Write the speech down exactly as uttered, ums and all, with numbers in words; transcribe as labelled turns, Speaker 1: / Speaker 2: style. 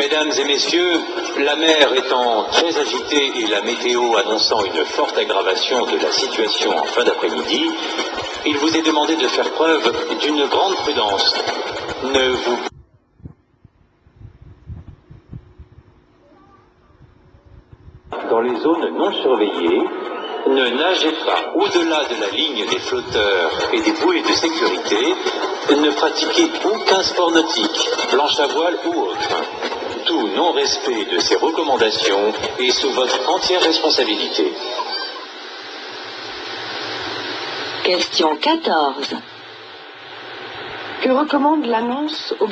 Speaker 1: Mesdames et messieurs, la mer étant très agitée et la météo annonçant une forte aggravation de la situation en fin d'après-midi, il vous est demandé de faire preuve d'une grande prudence. Ne vous Dans les zones non surveillées, ne nagez pas au-delà de la ligne des flotteurs et des bouées de sécurité, ne pratiquez aucun sport nautique, planche à voile ou autre. Tout non-respect de ces recommandations est sous votre entière responsabilité.
Speaker 2: Question quatorze. Que recommande l'annonce aux baigneurs ?